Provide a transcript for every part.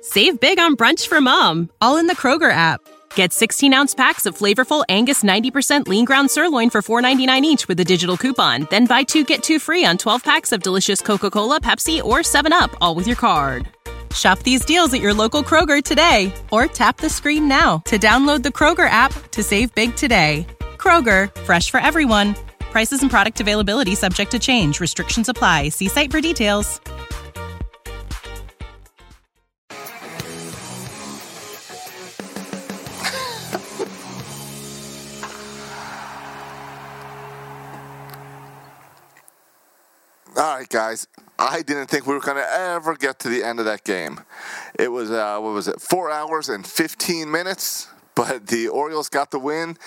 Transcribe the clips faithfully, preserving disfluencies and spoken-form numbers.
Save big on brunch for mom, all in the Kroger app. Get sixteen-ounce packs of flavorful Angus ninety percent lean ground sirloin for four ninety-nine each with a digital coupon. Then buy two, get two free on twelve packs of delicious Coca-Cola, Pepsi, or seven up, all with your card. Shop these deals at your local Kroger today, or tap the screen now to download the Kroger app to save big today. Kroger, fresh for everyone. Prices and product availability subject to change. Restrictions apply. See site for details. All right, guys. I didn't think we were going to ever get to the end of that game. It was, uh, what was it, four hours and fifteen minutes, but the Orioles got the win.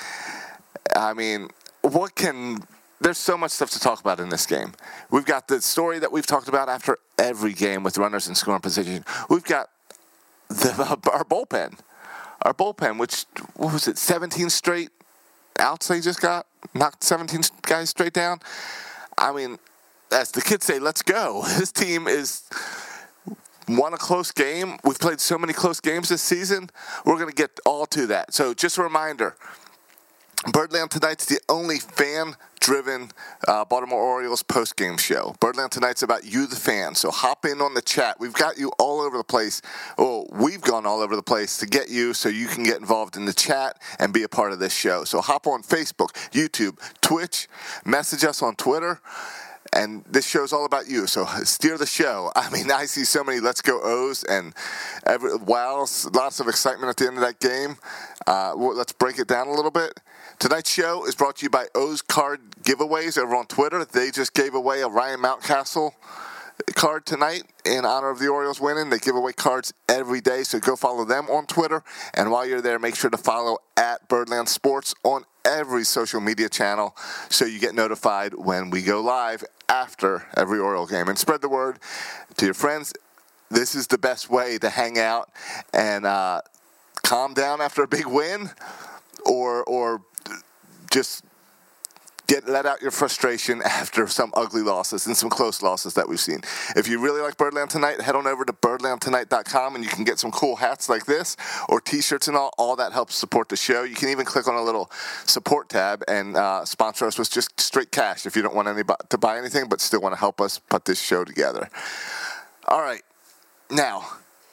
I mean, what can... There's so much stuff to talk about in this game. We've got the story that we've talked about after every game with runners in scoring position. We've got the, our bullpen. Our bullpen, which, what was it, seventeen straight outs they just got? Knocked seventeen guys straight down? I mean... As the kids say, let's go. This team is won a close game. We've played so many close games this season. We're going to get all to that. So just a reminder, Birdland Tonight's the only fan-driven uh, Baltimore Orioles post-game show. Birdland Tonight's about you, the fan. So hop in on the chat. We've got you all over the place. Oh, we've gone all over the place to get you so you can get involved in the chat and be a part of this show. So hop on Facebook, YouTube, Twitch, message us on Twitter. And this show's all about you, so steer the show. I mean, I see so many Let's Go O's and every, wow, lots of excitement at the end of that game. Uh, well, let's break it down a little bit. Tonight's show is brought to you by O's Card Giveaways over on Twitter. They just gave away a Ryan Mountcastle card tonight in honor of the Orioles winning. They give away cards every day, so go follow them on Twitter. And while you're there, make sure to follow at Birdland Sports on every social media channel so you get notified when we go live after every Oriole game. And spread the word to your friends. This is the best way to hang out and uh, calm down after a big win, or or just get let out your frustration after some ugly losses and some close losses that we've seen. If you really like Birdland Tonight, head on over to birdland tonight dot com and you can get some cool hats like this or T-shirts and all. All that helps support the show. You can even click on a little support tab and uh, sponsor us with just straight cash if you don't want anybody to buy anything but still want to help us put this show together. All right. Now,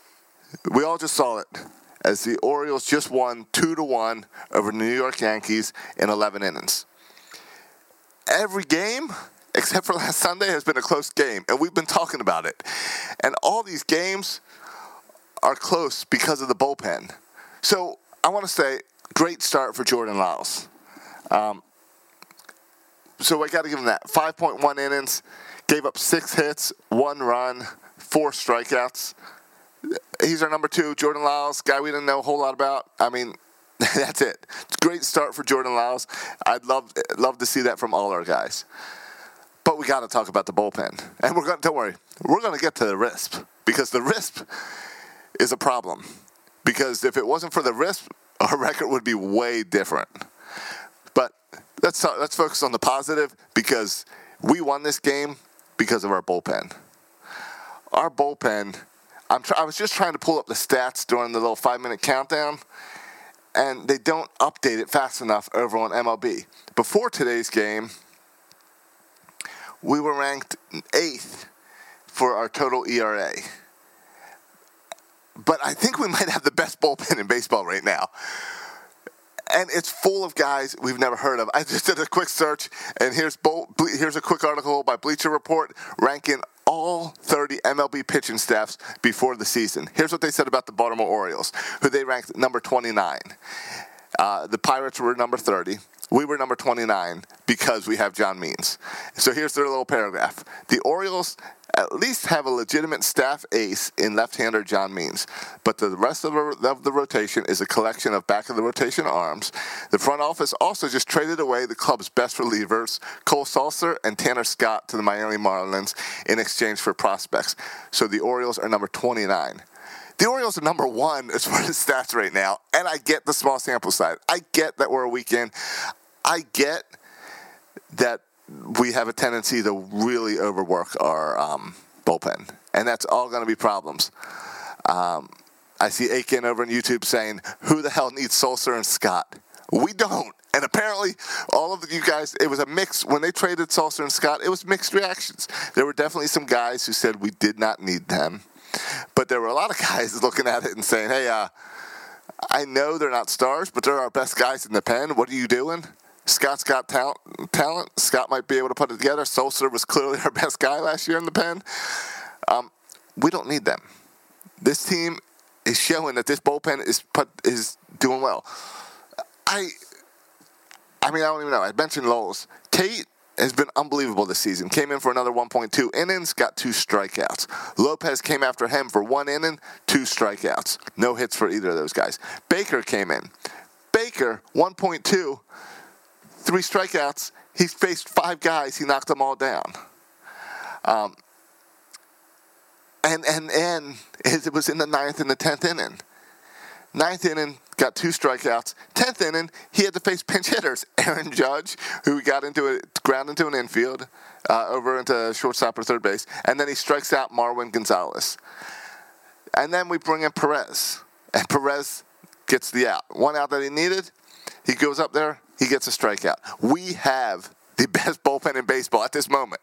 we all just saw it as the Orioles just won two to one over the New York Yankees in eleven innings. Every game, except for last Sunday, has been a close game, and we've been talking about it. And all these games are close because of the bullpen. So I want to say, great start for Jordan Lyles. Um, so I got to give him that. five point one innings, gave up six hits, one run, four strikeouts. He's our number two, Jordan Lyles, guy we didn't know a whole lot about. I mean, that's it. It's a great start for Jordan Lyles. I'd love love to see that from all our guys. But we got to talk about the bullpen. And we're going to, don't worry, we're going to get to the R I S P because the R I S P is a problem. Because if it wasn't for the R I S P, our record would be way different. But let's talk, let's focus on the positive because we won this game because of our bullpen. Our bullpen, I'm try, I was just trying to pull up the stats during the little five-minute countdown, and they don't update it fast enough over on M L B. Before today's game, we were ranked eighth for our total E R A. But I think we might have the best bullpen in baseball right now. And it's full of guys we've never heard of. I just did a quick search, and here's Bo- here's a quick article by Bleacher Report ranking all thirty M L B pitching staffs before the season. Here's what they said about the Baltimore Orioles, who they ranked number twenty-nine. Uh, the Pirates were number thirty. We were number twenty-nine because we have John Means. So here's their little paragraph. The Orioles at least have a legitimate staff ace in left-hander John Means, but the rest of the, of the rotation is a collection of back-of-the-rotation arms. The front office also just traded away the club's best relievers, Cole Sulser and Tanner Scott, to the Miami Marlins in exchange for prospects. So the Orioles are number twenty-nine. The Orioles are number one as far as stats right now, and I get the small sample size. I get that we're a weekend. I get that we have a tendency to really overwork our um, bullpen, and that's all going to be problems. Um, I see Aiken over on YouTube saying, who the hell needs Sulser and Scott? We don't. And apparently, all of you guys, it was a mix. When they traded Sulser and Scott, it was mixed reactions. There were definitely some guys who said we did not need them. But there were a lot of guys looking at it and saying, hey, uh, I know they're not stars, but they're our best guys in the pen. What are you doing? Scott's got talent. talent. Scott might be able to put it together. Sulser was clearly our best guy last year in the pen. Um, we don't need them. This team is showing that this bullpen is put, is doing well. I, I mean, I don't even know. I mentioned Lowles. Tate has been unbelievable this season. Came in for another one point two innings, got two strikeouts. Lopez came after him for one inning, two strikeouts. No hits for either of those guys. Baker came in. Baker, one point two, three strikeouts. He's faced five guys. He knocked them all down. Um, and, and, and it was in the ninth and the tenth inning. Ninth inning, got two strikeouts. Tenth inning, he had to face pinch hitters. Aaron Judge, who got into it, ground into an infield, uh, over into shortstop or third base, and then he strikes out Marwin Gonzalez. And then we bring in Perez, and Perez gets the out. One out that he needed, he goes up there, he gets a strikeout. We have the best bullpen in baseball at this moment.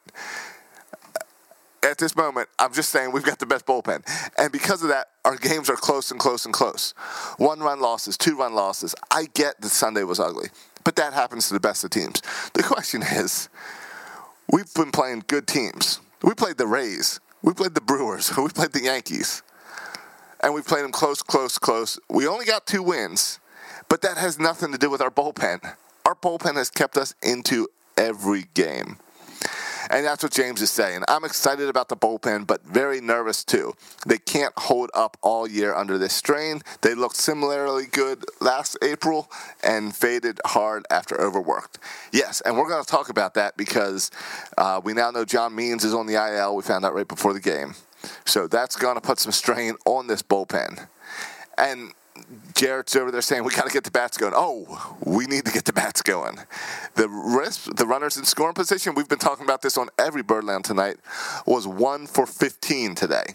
At this moment, I'm just saying we've got the best bullpen. And because of that, our games are close and close and close. One-run losses, two-run losses. I get that Sunday was ugly, but that happens to the best of teams. The question is, we've been playing good teams. We played the Rays. We played the Brewers. We played the Yankees. And we played them close, close, close. We only got two wins, but that has nothing to do with our bullpen. Our bullpen has kept us into every game. And that's what James is saying. I'm excited about the bullpen, but very nervous too. They can't hold up all year under this strain. They looked similarly good last April and faded hard after overworked. Yes, and we're going to talk about that because uh, we now know John Means is on the I L. We found out right before the game. So that's going to put some strain on this bullpen. And Jarrett's over there saying, we got to get the bats going. Oh, we need to get the bats going. The risk, the runners in scoring position, we've been talking about this on every Birdland tonight, was one for fifteen today.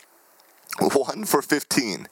one for fifteen.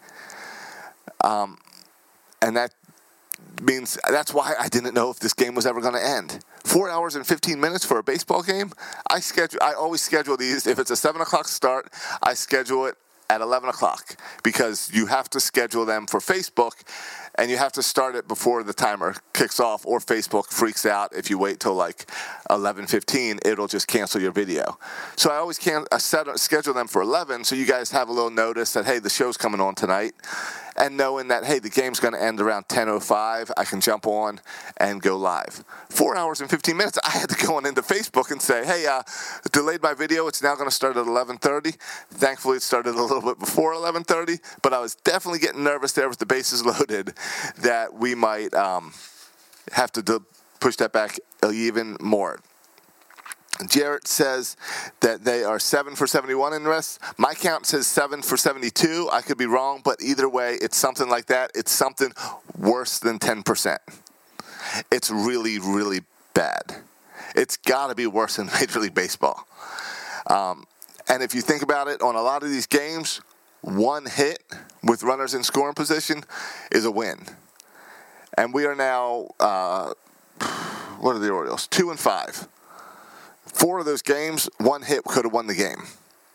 Um, and that means, that's why I didn't know if this game was ever going to end. Four hours and fifteen minutes for a baseball game? I schedule. I always schedule these. If it's a seven o'clock start, I schedule it at eleven o'clock because you have to schedule them for Facebook and you have to start it before the timer kicks off or Facebook freaks out. If you wait till like eleven fifteen, it'll just cancel your video. So I always can I set, schedule them for eleven so you guys have a little notice that, hey, the show's coming on tonight. And knowing that, hey, the game's going to end around ten oh five, I can jump on and go live. Four hours and fifteen minutes, I had to go on into Facebook and say, hey, uh, delayed my video. It's now going to start at eleven thirty. Thankfully, it started a little bit before eleven thirty, but I was definitely getting nervous there with the bases loaded that we might um, have to do, push that back even more. Jarrett says that they are seven for seventy-one in rest. My count says seven for seventy-two. I could be wrong, but either way, it's something like that. It's something worse than ten percent. It's really, really bad. It's got to be worse than Major League Baseball. Um, and if you think about it, on a lot of these games, one hit with runners in scoring position is a win. And we are now, uh, what are the Orioles? Two and five. Four of those games, one hit could have won the game.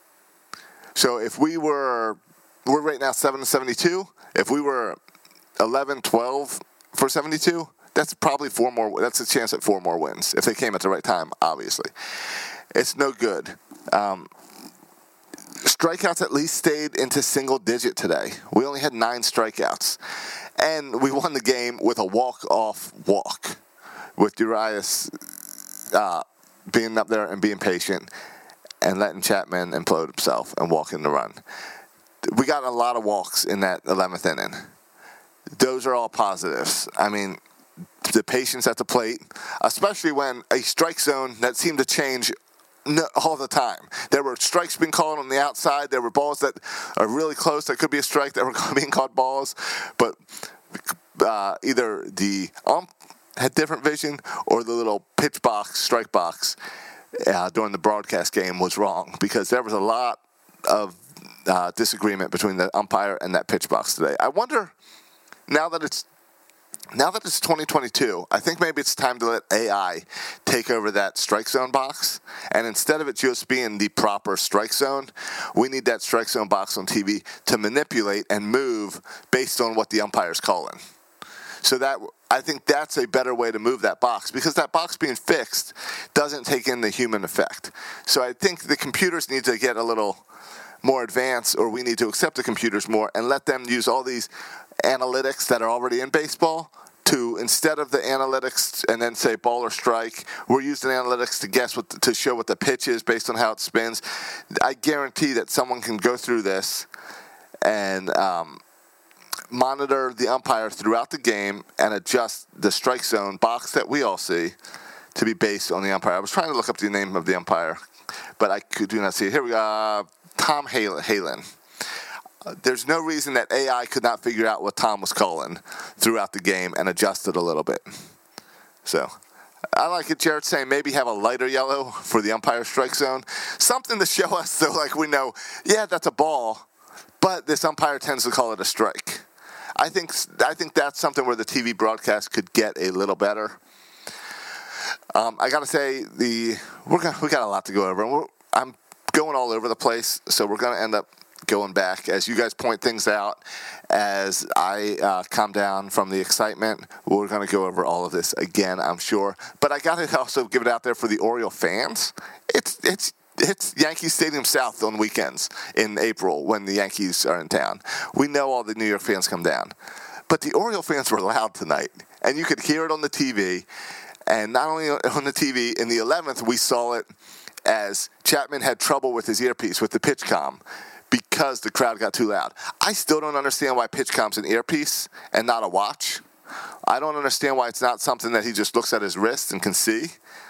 So if we were, we're right now seven to seventy-two. If we were eleven, twelve for seventy-two, that's probably four more. That's a chance at four more wins if they came at the right time. Obviously, it's no good. Um, strikeouts at least stayed into single digit today. We only had nine strikeouts, and we won the game with a walk-off walk with Urias. Uh, being up there and being patient and letting Chapman implode himself and walk in the run. We got a lot of walks in that eleventh inning. Those are all positives. I mean, the patience at the plate, especially when a strike zone that seemed to change all the time. There were strikes being called on the outside. There were balls that are really close that could be a strike that were being called balls. But uh, either the ump had different vision, or the little pitch box, strike box uh, during the broadcast game was wrong, because there was a lot of uh, disagreement between the umpire and that pitch box today. I wonder, now that it's Now that it's twenty twenty-two, I think maybe it's time to let A I take over that strike zone box. And instead of it just being the proper strike zone, we need that strike zone box on T V to manipulate and move based on what the umpire's calling. So that I think that's a better way to move that box, because that box being fixed doesn't take in the human effect. So I think the computers need to get a little more advanced, or we need to accept the computers more and let them use all these analytics that are already in baseball to, instead of the analytics and then say ball or strike, we're using analytics to guess what, to show what the pitch is based on how it spins. I guarantee that someone can go through this and um, monitor the umpire throughout the game and adjust the strike zone box that we all see to be based on the umpire. I was trying to look up the name of the umpire, but I could do not see it. Here we go. Uh, Tom Halen. Uh, there's no reason that A I could not figure out what Tom was calling throughout the game and adjust it a little bit. So I like it. Jared's saying maybe have a lighter yellow for the umpire strike zone. Something to show us, so like we know, yeah, that's a ball, but this umpire tends to call it a strike. I think I think that's something where the T V broadcast could get a little better. Um, I got to say, the we're gonna, we got a lot to go over. And we're, I'm going all over the place, so we're going to end up going back as you guys point things out. As I uh, calm down from the excitement, we're going to go over all of this again, I'm sure. But I got to also give it out there for the Oriole fans. It's it's it's Yankee Stadium South on weekends in April when the Yankees are in town. We know all the New York fans come down, but the Oriole fans were loud tonight, and you could hear it on the T V. And not only on the T V, in the eleventh, we saw it as Chapman had trouble with his earpiece, with the pitch comm, because the crowd got too loud. I still don't understand why pitch comm's an earpiece and not a watch. I don't understand why it's not something that he just looks at his wrist and can see.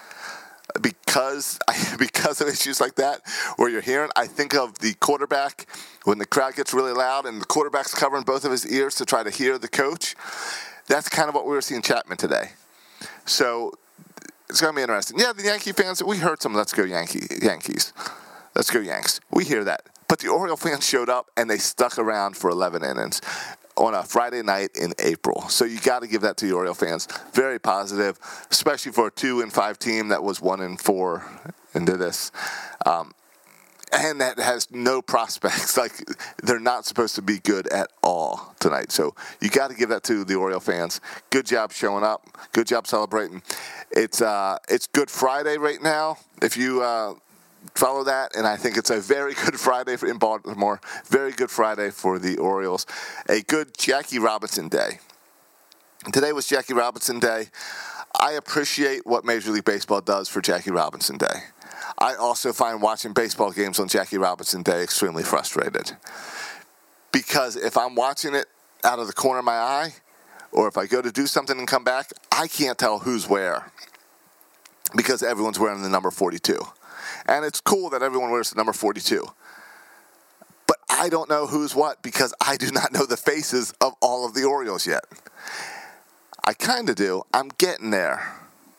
Because because of issues like that, where you're hearing, I think of the quarterback when the crowd gets really loud and the quarterback's covering both of his ears to try to hear the coach. That's kind of what we were seeing Chapman today. So it's going to be interesting. Yeah, the Yankee fans, we heard some Let's Go Yankee, Yankees. Let's go Yanks. We hear that. But the Oriole fans showed up, and they stuck around for eleven innings on a Friday night in April. So you got to give that to the Oriole fans. Very positive, especially for a two and five team that was one and four into this. Um, and that has no prospects. Like, they're not supposed to be good at all tonight. So you got to give that to the Oriole fans. Good job showing up. Good job celebrating. It's uh, it's Good Friday right now, if you uh, follow that. And I think it's a very good Friday for, in Baltimore. Very good Friday for the Orioles. A good Jackie Robinson day. Today was Jackie Robinson Day. I appreciate what Major League Baseball does for Jackie Robinson Day. I also find watching baseball games on Jackie Robinson Day extremely frustrated. Because if I'm watching it out of the corner of my eye, or if I go to do something and come back, I can't tell who's where. Because everyone's wearing the number forty-two. And it's cool that everyone wears the number forty-two. But I don't know who's what because I do not know the faces of all of the Orioles yet. I kind of do. I'm getting there.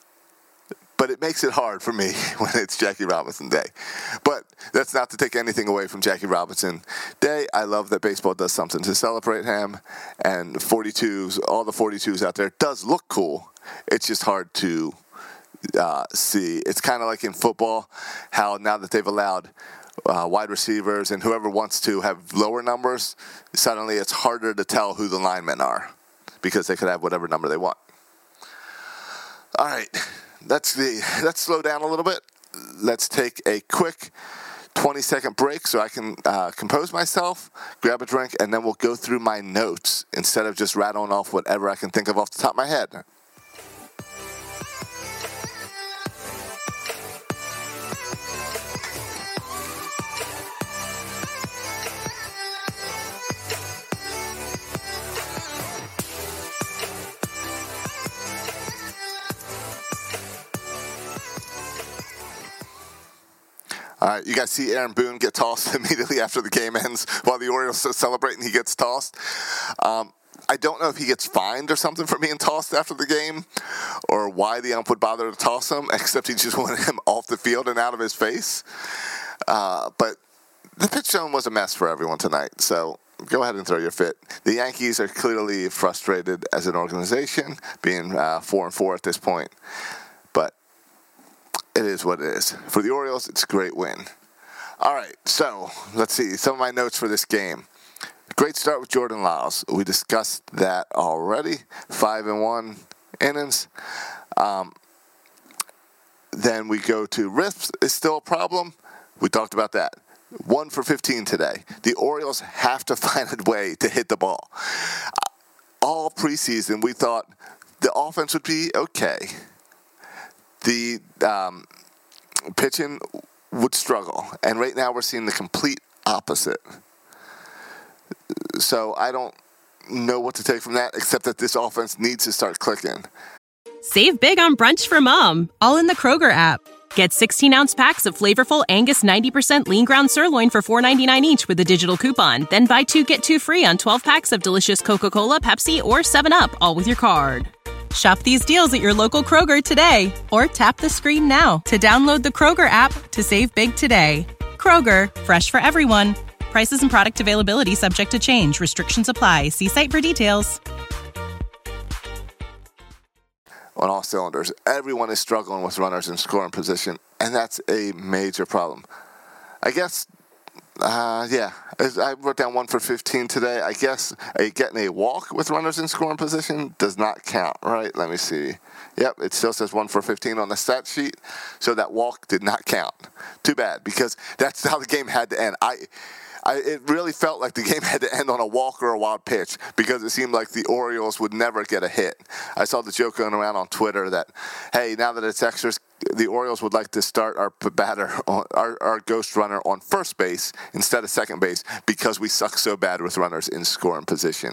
But it makes it hard for me when it's Jackie Robinson Day. But that's not to take anything away from Jackie Robinson Day. I love that baseball does something to celebrate him. And forty-twos, all the forty-twos out there, does look cool. It's just hard to uh, see. It's kind of like in football, how now that they've allowed uh, wide receivers and whoever wants to have lower numbers, suddenly it's harder to tell who the linemen are because they could have whatever number they want. All right. That's the, let's slow down a little bit. Let's take a quick twenty-second break so I can uh, compose myself, grab a drink, and then we'll go through my notes instead of just rattling off whatever I can think of off the top of my head. All right, you guys see Aaron Boone get tossed immediately after the game ends while the Orioles are celebrating. He gets tossed. Um, I don't know if he gets fined or something for being tossed after the game or why the ump would bother to toss him, except he just wanted him off the field and out of his face. Uh, but the pitch zone was a mess for everyone tonight, so go ahead and throw your fit. The Yankees are clearly frustrated as an organization, being uh, four and four at this point, but it is what it is. For the Orioles, it's a great win. All right, so let's see some of my notes for this game. Great start with Jordan Lyles. We discussed that already. Five and one innings. Um, then we go to Risps is still a problem. We talked about that. One for fifteen today. The Orioles have to find a way to hit the ball. All preseason, we thought the offense would be okay. The um, pitching would struggle. And right now we're seeing the complete opposite. So I don't know what to take from that, except that this offense needs to start clicking. Save big on brunch for mom, all in the Kroger app. Get sixteen-ounce packs of flavorful Angus ninety percent lean ground sirloin for four ninety-nine each with a digital coupon. Then buy two, get two free on twelve packs of delicious Coca-Cola, Pepsi, or seven up, all with your card. Shop these deals at your local Kroger today, or tap the screen now to download the Kroger app to save big today. Kroger, fresh for everyone. Prices and product availability subject to change. Restrictions apply. See site for details. On all cylinders, everyone is struggling with runners in scoring position, and that's a major problem. I guess, uh, yeah, I wrote down one for fifteen today. I guess a, getting a walk with runners in scoring position does not count, right? Let me see. Yep, it still says one for fifteen on the stat sheet, so that walk did not count. Too bad, because that's how the game had to end. I... I, it really felt like the game had to end on a walk or a wild pitch because it seemed like the Orioles would never get a hit. I saw the joke going around on Twitter that, hey, now that it's extras, the Orioles would like to start our batter, on, our, our ghost runner on first base instead of second base because we suck so bad with runners in scoring position.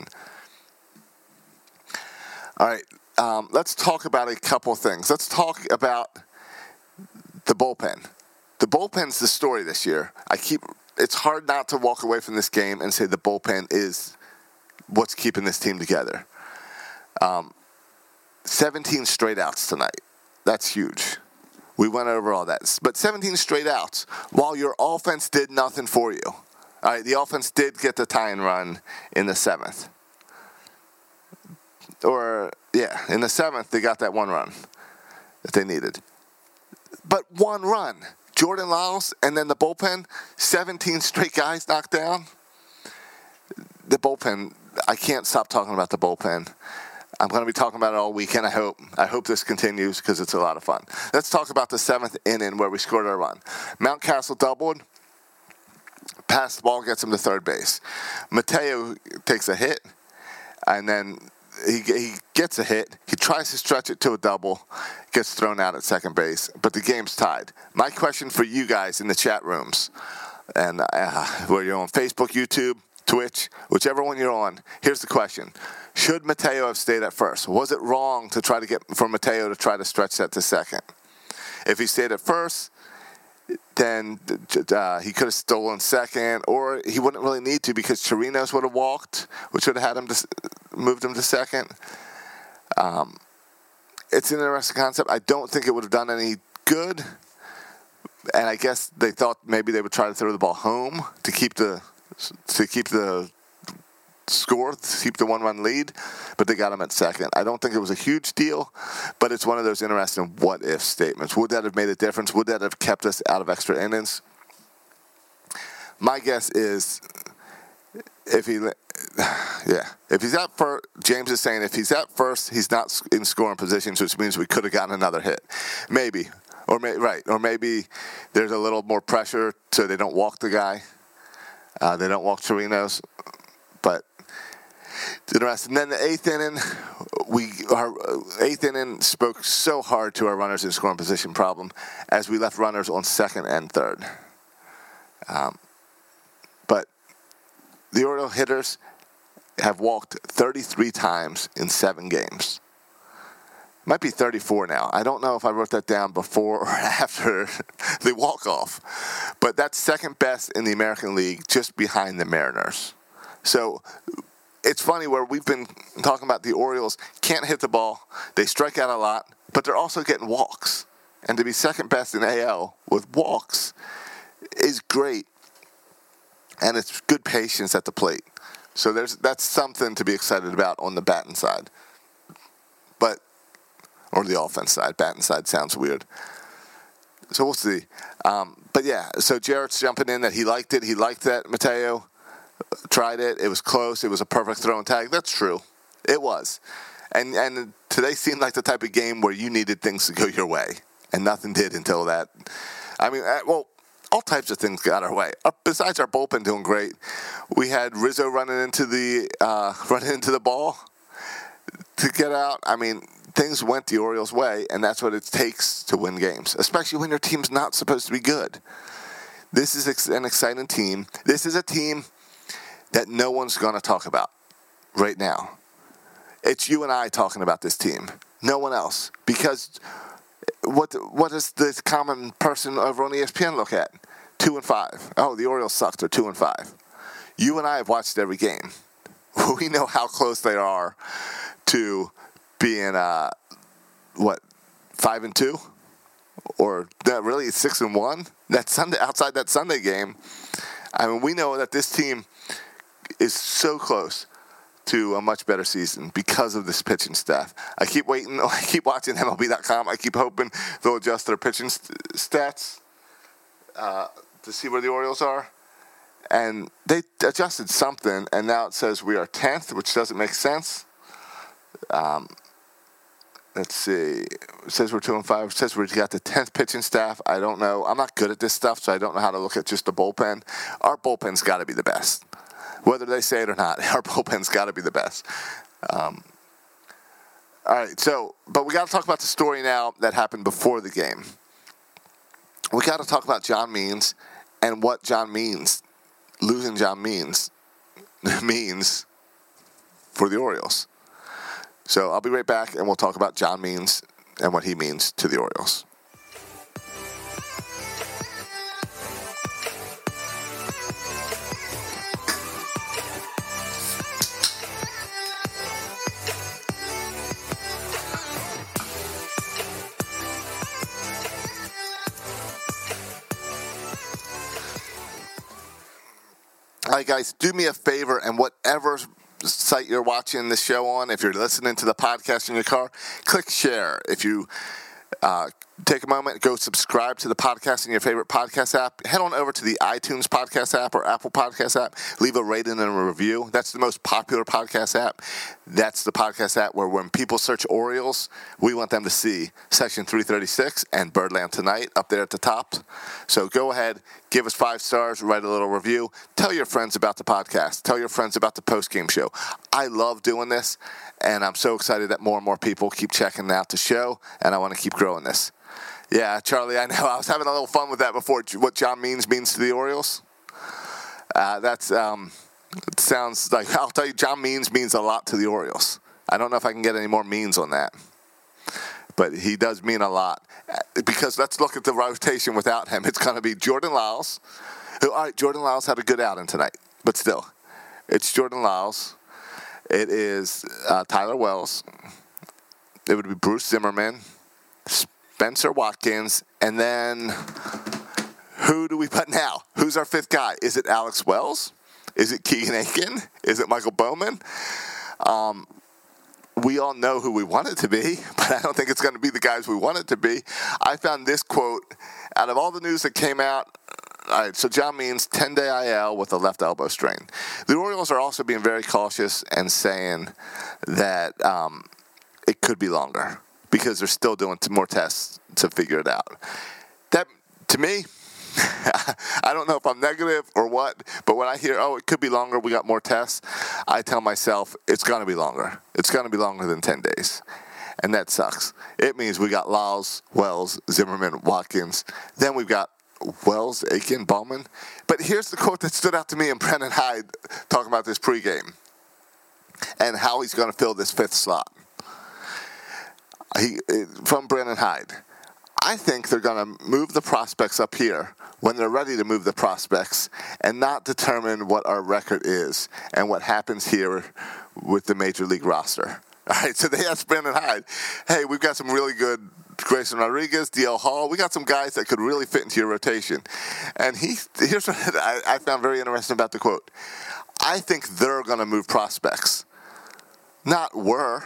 All right, um, let's talk about a couple things. Let's talk about the bullpen. The bullpen's the story this year. I keep... It's hard not to walk away from this game and say the bullpen is what's keeping this team together. Um, seventeen straight outs tonight. That's huge. We went over all that. But seventeen straight outs while your offense did nothing for you. All right, the offense did get the tie and run in the seventh. Or, yeah, in the seventh, they got that one run that they needed. But one run. Jordan Lyles, and then the bullpen, seventeen straight guys knocked down. The bullpen, I can't stop talking about the bullpen. I'm going to be talking about it all weekend, I hope. I hope this continues because it's a lot of fun. Let's talk about the seventh inning where we scored our run. Mountcastle doubled. Pass the ball, gets him to third base. Mateo takes a hit, and then He, he gets a hit. He tries to stretch it to a double, gets thrown out at second base, but the game's tied. My question for you guys in the chat rooms, and uh, where you're on Facebook, YouTube, Twitch, whichever one you're on, here's the question. Should Mateo have stayed at first? Was it wrong to try to get for Mateo to try to stretch that to second? If he stayed at first, then uh, he could have stolen second, or he wouldn't really need to because Chirinos would have walked, which would have had him to, moved him to second. Um, it's an interesting concept. I don't think it would have done any good, and I guess they thought maybe they would try to throw the ball home to keep the to keep the score, to keep the one-run lead, but they got him at second. I don't think it was a huge deal, but it's one of those interesting what-if statements. Would that have made a difference? Would that have kept us out of extra innings? My guess is if he, yeah, if he's at first, James is saying if he's at first, he's not in scoring positions, which means we could have gotten another hit. Maybe. Or may, right, or maybe there's a little more pressure so they don't walk the guy. Uh, they don't walk Chirinos, but it's interesting. And then the eighth inning, we our eighth inning spoke so hard to our runners in scoring position problem as we left runners on second and third. Um, but the Oriole hitters have walked thirty-three times in seven games. Might be thirty-four now. I don't know if I wrote that down before or after the walk-off. But that's second best in the American League, just behind the Mariners. So it's funny where we've been talking about the Orioles can't hit the ball. They strike out a lot, but they're also getting walks. And to be second best in A L with walks is great. and it's good patience at the plate. So there's that's something to be excited about on the batting side. But, or the offense side. Batting side sounds weird. So we'll see. Um, but yeah, so Jarrett's jumping in that he liked it. He liked that Mateo tried it. It was close. It was a perfect throw and tag. That's true. It was. And and today seemed like the type of game where you needed things to go your way. And nothing did until that. I mean, well, all types of things got our way. Uh, besides our bullpen doing great, we had Rizzo running into the uh, running into the ball to get out. I mean, things went the Orioles' way, and that's what it takes to win games, especially when your team's not supposed to be good. This is ex- an exciting team. This is a team that no one's going to talk about right now. It's you and I talking about this team. No one else. Because what what does the common person over on E S P N look at? Two and five. Oh, the Orioles suck. They're two and five. You and I have watched every game. We know how close they are to being, uh, what, five and two? Or no, really six and one? That Sunday, outside that Sunday game, I mean, we know that this team is so close to a much better season because of this pitching staff. I keep waiting. I keep watching M L B dot com. I keep hoping they'll adjust their pitching st- stats uh, to see where the Orioles are. And they adjusted something, and now it says we are tenth, which doesn't make sense. Um, let's see. It says we're two and five. It says we got the tenth pitching staff. I don't know. I'm not good at this stuff, so I don't know how to look at just the bullpen. Our bullpen's got to be the best. Whether they say it or not, our bullpen's got to be the best. Um, all right, so, but we got to talk about the story now that happened before the game. We got to talk about John Means and what John Means, losing John Means, means for the Orioles. So I'll be right back, and we'll talk about John Means and what he means to the Orioles. All right, guys, do me a favor, and whatever site you're watching this show on, if you're listening to the podcast in your car, click share. If you uh, take a moment, go subscribe to the podcast in your favorite podcast app. Head on over to the iTunes podcast app or Apple podcast app. Leave a rating and a review. That's the most popular podcast app. That's the podcast app where when people search Orioles, we want them to see Section three thirty-six and Birdland Tonight up there at the top. So go ahead, give us five stars, write a little review. Tell your friends about the podcast. Tell your friends about the post-game show. I love doing this, and I'm so excited that more and more people keep checking out the show, and I want to keep growing this. Yeah, Charlie, I know. I was having a little fun with that before. What John Means means to the Orioles. Uh, that's um, it sounds like, I'll tell you, John Means means a lot to the Orioles. I don't know if I can get any more means on that. But he does mean a lot. Because let's look at the rotation without him. It's going to be Jordan Lyles. Who, all right, Jordan Lyles had a good outing tonight. But still, it's Jordan Lyles. It is uh, Tyler Wells. It would be Bruce Zimmerman. Spencer Watkins. And then who do we put now? Who's our fifth guy? Is it Alex Wells? Is it Keegan Aiken? Is it Michael Bowman? Um... We all know who we want it to be, but I don't think it's going to be the guys we want it to be. I found this quote out of all the news that came out. All right, so John Means, ten-day I L with a left elbow strain. The Orioles are also being very cautious and saying that um, it could be longer because they're still doing more tests to figure it out. That, to me, I don't know if I'm negative or what, but when I hear, oh, it could be longer, we got more tests, I tell myself it's going to be longer. It's going to be longer than ten days. And that sucks. It means we got Lyles, Wells, Zimmerman, Watkins. Then we've got Wells, Aiken, Bowman. But here's the quote that stood out to me in Brendan Hyde talking about this pregame and how he's going to fill this fifth slot. He, from Brendan Hyde. I think they're going to move the prospects up here when they're ready to move the prospects and not determine what our record is and what happens here with the Major League roster. All right, so they asked Brendan Hyde, hey, we've got some really good Grayson Rodriguez, D L Hall. We got some guys that could really fit into your rotation. And he here's what I, I found very interesting about the quote. I think they're going to move prospects. Not were.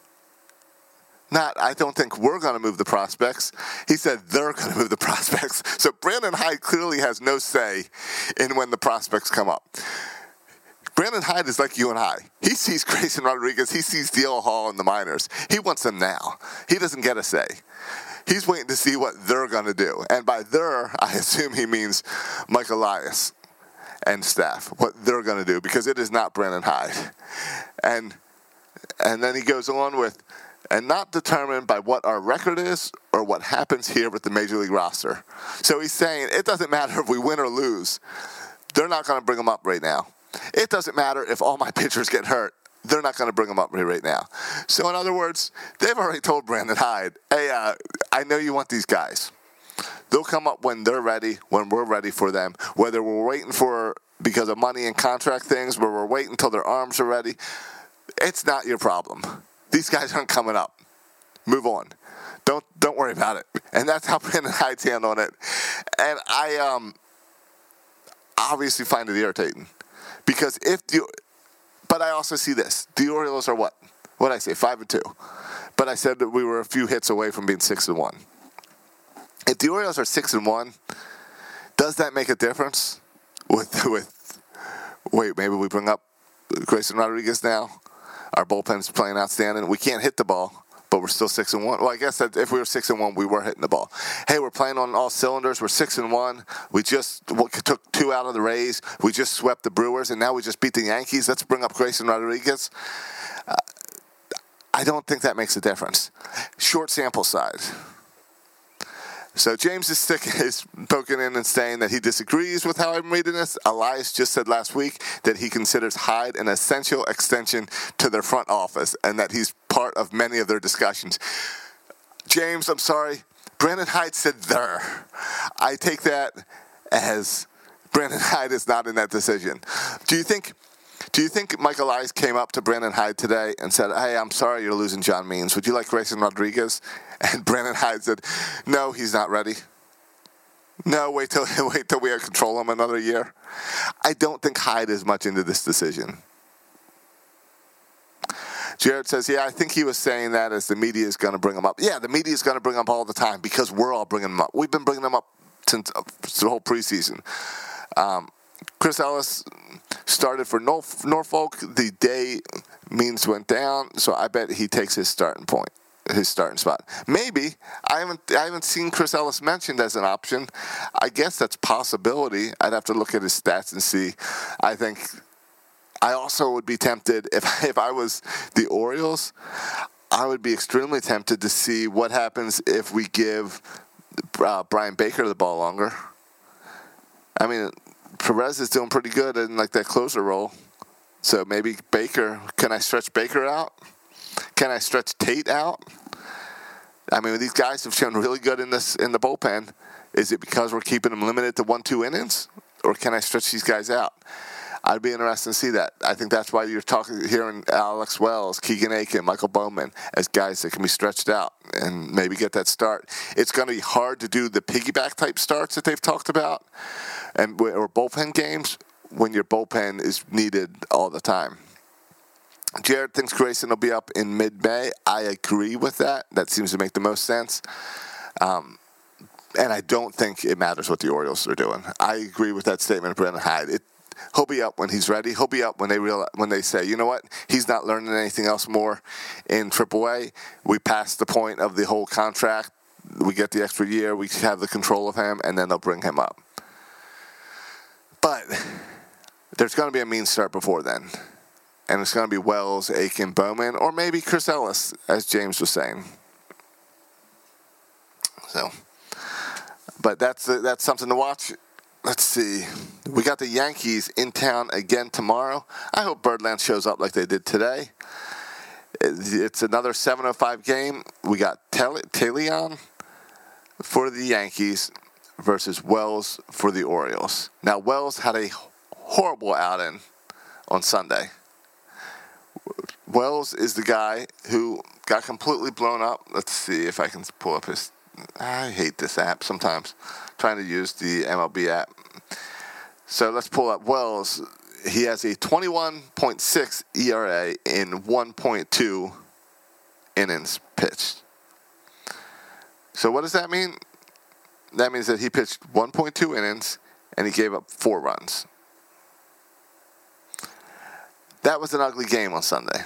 Not, I don't think we're going to move the prospects. He said they're going to move the prospects. So Brandon Hyde clearly has no say in when the prospects come up. Brandon Hyde is like you and I. He sees Grayson Rodriguez. He sees D L Hall in the minors. He wants them now. He doesn't get a say. He's waiting to see what they're going to do. And by they're, I assume he means Mike Elias and staff, what they're going to do, because it is not Brandon Hyde. And and then he goes on with, and not determined by what our record is or what happens here with the Major League roster. So he's saying it doesn't matter if we win or lose. They're not going to bring them up right now. It doesn't matter if all my pitchers get hurt. They're not going to bring them up right now. So in other words, they've already told Brandon Hyde, hey, uh, I know you want these guys. They'll come up when they're ready, when we're ready for them. Whether we're waiting for, because of money and contract things, where we're waiting until their arms are ready, it's not your problem. These guys aren't coming up. Move on. Don't don't worry about it. And that's how Brandon Hyde's handling it. And I um obviously find it irritating. Because if the, but I also see this. The Orioles are what? What did I say? Five and two. But I said that we were a few hits away from being six and one. If the Orioles are six and one, does that make a difference? With with wait, maybe we bring up Grayson Rodriguez now. Our bullpen's playing outstanding. We can't hit the ball, but we're still six and one. Well, I guess that if we were six and one, we were hitting the ball. Hey, we're playing on all cylinders. We're six and one. We just took two out of the Rays. We just swept the Brewers, and now we just beat the Yankees. Let's bring up Grayson Rodriguez. Uh, I don't think that makes a difference. Short sample size. So James is sticking, is poking in and saying that he disagrees with how I'm reading this. Elias just said last week that he considers Hyde an essential extension to their front office and that he's part of many of their discussions. James, I'm sorry. Brandon Hyde said there. I take that as Brandon Hyde is not in that decision. Do you think... Do you think Mike Elias came up to Brandon Hyde today and said, hey, I'm sorry you're losing John Means. Would you like Grayson Rodriguez? And Brandon Hyde said, no, he's not ready. No, wait till wait till we control him another year. I don't think Hyde is much into this decision. Jared says, yeah, I think he was saying that as the media is going to bring him up. Yeah, the media is going to bring him up all the time because we're all bringing him up. We've been bringing him up since uh, the whole preseason. Um, Chris Ellis started for Norfolk the day Means went down, so I bet he takes his starting point, his starting spot. Maybe. I haven't I haven't seen Chris Ellis mentioned as an option. I guess that's a possibility. I'd have to look at his stats and see. I think I also would be tempted, if, if I was the Orioles, I would be extremely tempted to see what happens if we give uh, Brian Baker the ball longer. I mean, Perez is doing pretty good in like that closer role. So maybe Baker, can I stretch Baker out? Can I stretch Tate out? I mean, these guys have shown really good in this in the bullpen. Is it because we're keeping them limited to one, two innings? Or can I stretch these guys out? I'd be interested to see that. I think that's why you're talking hearing Alex Wells, Keegan Aiken, Michael Bowman as guys that can be stretched out and maybe get that start. It's going to be hard to do the piggyback type starts that they've talked about, and or bullpen games when your bullpen is needed all the time. Jared thinks Grayson will be up in mid-May. I agree with that. That seems to make the most sense. Um, and I don't think it matters what the Orioles are doing. I agree with that statement of Brandon Hyde. It, he'll be up when he's ready. He'll be up when they realize, when they say, you know what, he's not learning anything else more in triple A. We passed the point of the whole contract. We get the extra year. We have the control of him, and then they'll bring him up. But there's going to be a mean start before then. And it's going to be Wells, Aiken, Bowman, or maybe Chris Ellis, as James was saying. So, but that's that's something to watch. Let's see. We got the Yankees in town again tomorrow. I hope Birdland shows up like they did today. It's another seven oh five game. We got Talion for the Yankees versus Wells for the Orioles. Now, Wells had a horrible outing on Sunday. Wells is the guy who got completely blown up. Let's see if I can pull up his. I hate this app sometimes. Trying to use the M L B app. So let's pull up Wells. He has a twenty-one point six E R A in one point two innings pitched. So what does that mean? That means that he pitched one point two innings and he gave up four runs. That was an ugly game on Sunday.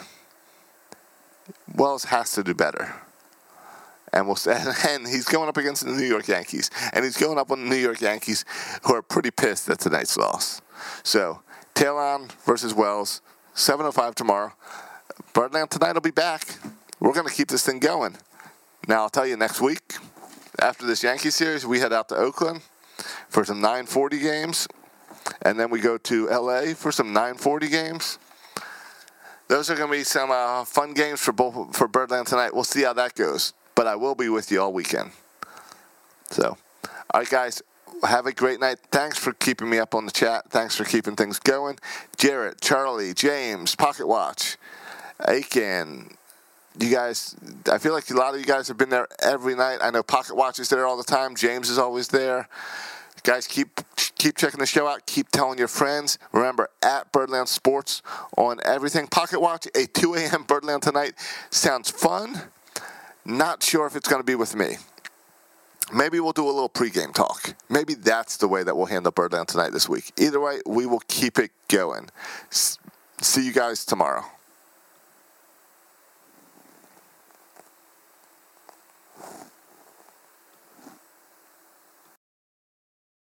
Wells has to do better. And we'll and he's going up against the New York Yankees. And he's going up on the New York Yankees, who are pretty pissed at tonight's loss. So, Taillon versus Wells, seven oh five tomorrow. Birdland Tonight will be back. We're going to keep this thing going. Now, I'll tell you, next week, after this Yankee series, we head out to Oakland for some nine forty games. And then we go to L A for some nine forty games. Those are going to be some uh, fun games for both, for Birdland Tonight. We'll see how that goes. But I will be with you all weekend. So, all right, guys, have a great night. Thanks for keeping me up on the chat. Thanks for keeping things going. Jarrett, Charlie, James, Pocket Watch, Aiken, you guys, I feel like a lot of you guys have been there every night. I know Pocket Watch is there all the time. James is always there. Guys, keep keep checking the show out. Keep telling your friends. Remember, at Birdland Sports on everything. Pocket Watch, a two a.m. Birdland Tonight. Sounds fun. Not sure if it's going to be with me. Maybe we'll do a little pregame talk. Maybe that's the way that we'll handle Birdland Tonight this week. Either way, we will keep it going. S- see you guys tomorrow.